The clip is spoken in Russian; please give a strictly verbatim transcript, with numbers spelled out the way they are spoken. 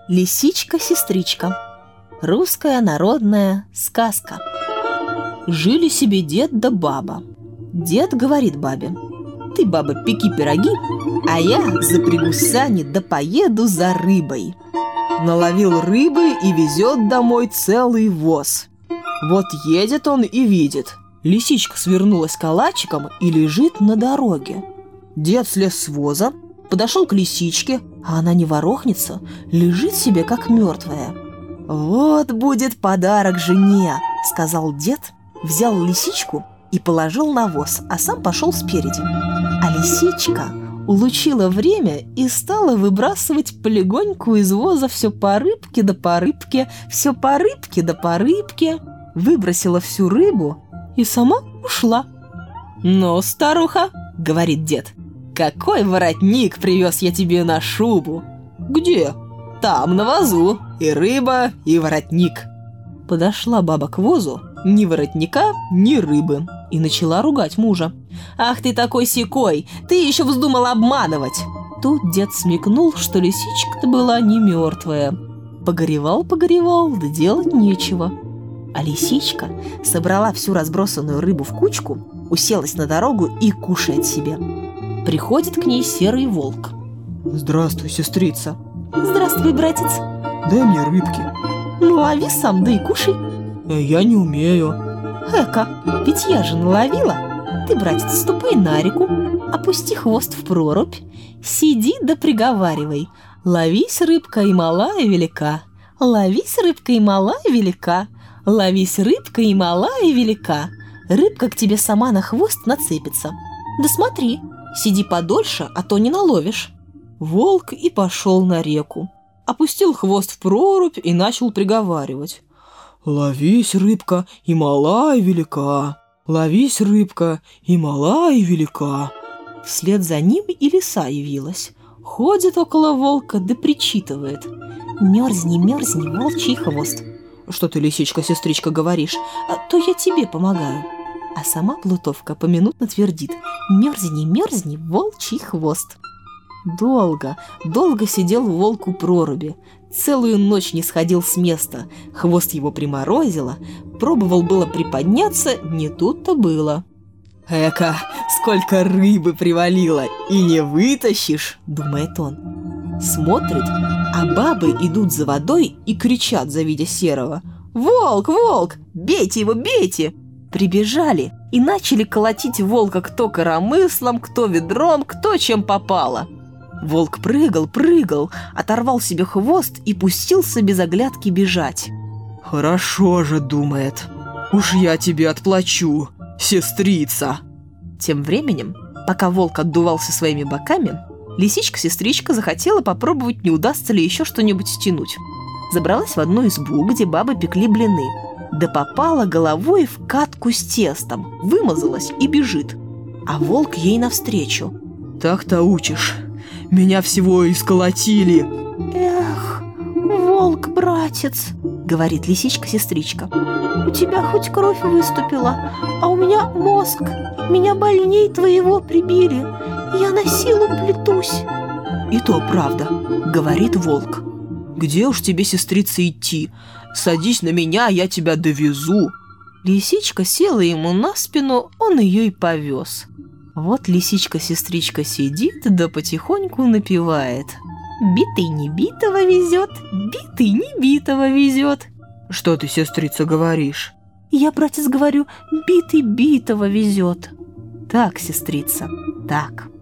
Лисичка-сестричка. Русская народная сказка. Жили себе дед да баба. Дед говорит бабе: ты, баба, пеки пироги, а я запрягу сани да поеду за рыбой. Наловил рыбы и везет домой целый воз. Вот едет он и видит: лисичка свернулась калачиком и лежит на дороге. Дед слез с воза, подошел к лисичке, а она не ворохнется, лежит себе как мертвая. «Вот будет подарок жене», — сказал дед, взял лисичку и положил на воз, а сам пошел спереди. А лисичка улучила время и стала выбрасывать полегоньку из воза все по рыбке да по рыбке, все по рыбке да по рыбке, выбросила всю рыбу и сама ушла. «Ну, старуха, — говорит дед, — какой воротник привез я тебе на шубу?» «Где?» «Там, на возу, и рыба, и воротник». Подошла баба к возу, ни воротника, ни рыбы, и начала ругать мужа. «Ах ты такой-сякой, ты еще вздумал обманывать!» Тут дед смекнул, что лисичка-то была не мертвая. Погоревал-погоревал, да делать нечего. А лисичка собрала всю разбросанную рыбу в кучку, уселась на дорогу и кушает себе. Приходит к ней серый волк. «Здравствуй, сестрица». «Здравствуй, братец». «Дай мне рыбки». «Ну, лови сам, да и кушай». «Я не умею». «Эка, ведь я же наловила. Ты, братец, ступай на реку, опусти хвост в прорубь, сиди да приговаривай: ловись, рыбка, и мала, и велика, ловись, рыбка, и мала, и велика, ловись, рыбка, и мала, и велика. Рыбка к тебе сама на хвост нацепится. Да смотри, сиди подольше, а то не наловишь». Волк и пошел на реку, опустил хвост в прорубь и начал приговаривать: «Ловись, рыбка, и мала, и велика, ловись, рыбка, и мала, и велика». Вслед за ним и лиса явилась, ходит около волка да причитывает: «Мерзни, мерзни, волчий хвост». «Что ты, лисичка-сестричка, говоришь? А то я тебе помогаю». А сама плутовка поминутно твердит: «Мерзни, мерзни, волчий хвост». Долго, долго сидел волк у проруби, целую ночь не сходил с места, хвост его приморозило, пробовал было приподняться, не тут-то было. «Эка, сколько рыбы привалило, и не вытащишь!» — думает он. Смотрит, а бабы идут за водой и кричат, завидя серого: «Волк, волк, бейте его, бейте!» Прибежали и начали колотить волка кто коромыслом, кто ведром, кто чем попало. Волк прыгал, прыгал, оторвал себе хвост и пустился без оглядки бежать. «Хорошо же, — думает, — уж я тебе отплачу, сестрица!» Тем временем, пока волк отдувался своими боками, лисичка-сестричка захотела попробовать, не удастся ли еще что-нибудь стянуть. Забралась в одну избу, где бабы пекли блины, да попала головой в катку с тестом, вымазалась и бежит. А волк ей навстречу: «Так-то учишь, меня всего исколотили». «Эх, волк-братец, — говорит лисичка-сестричка, — у тебя хоть кровь выступила, а у меня мозг, меня больней твоего прибили, я на силу плетусь». «И то правда, — говорит волк, — где уж тебе, сестрица, идти? Садись на меня, я тебя довезу». Лисичка села ему на спину, он ее и повез. Вот лисичка-сестричка сидит да потихоньку напевает: «Битый не битого везет, битый не битого везет». «Что ты, сестрица, говоришь?» «Я, братец, говорю, битый битого везет». «Так, сестрица, так».